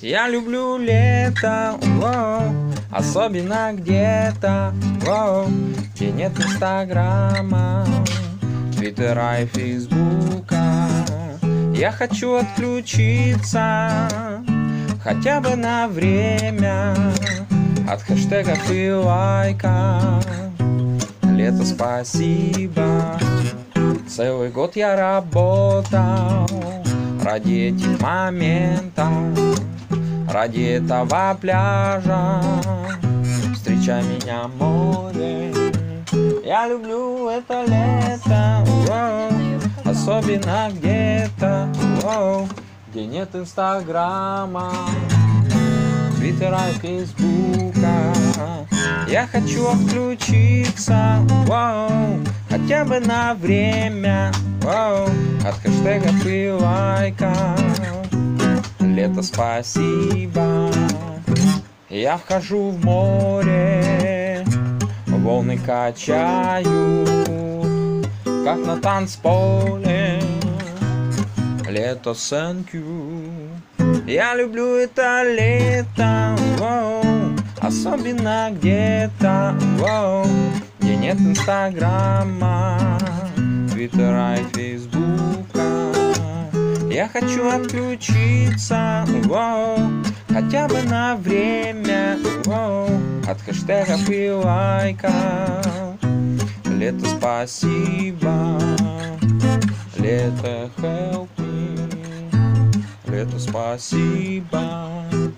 Я люблю лето, воу, особенно где-то, воу, где нет инстаграма, твиттера и фейсбука. Я хочу отключиться хотя бы на время от хэштегов и лайков. Лето, спасибо, целый год я работал ради этих моментов, ради этого пляжа. Встречай меня, море. Я люблю это лето, воу, особенно где-то, воу, где нет инстаграма, твиттера и фейсбука. Я хочу отключиться, воу, хотя бы на время, воу, от хэштегов и лайков. Лето, спасибо. Я вхожу в море, волны качают, как на танцполе. Лето, thank you. Я люблю это лето, воу, особенно где-то, воу, где нет инстаграма, твиттера и фейсбука. Я хочу отключиться, воу, хотя бы на время, воу, от хэштегов и лайков. Лето, спасибо. Лето, help me. Лето, спасибо.